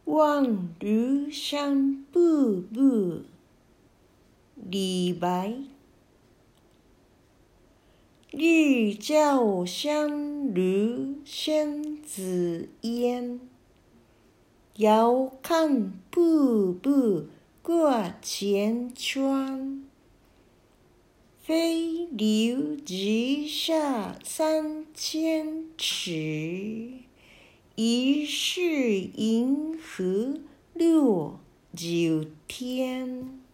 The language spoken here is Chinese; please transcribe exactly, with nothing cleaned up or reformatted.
望庐山瀑布，李白。日照香炉生紫烟，遥看瀑布过千川。飞流直下三千尺，疑是银河落九天。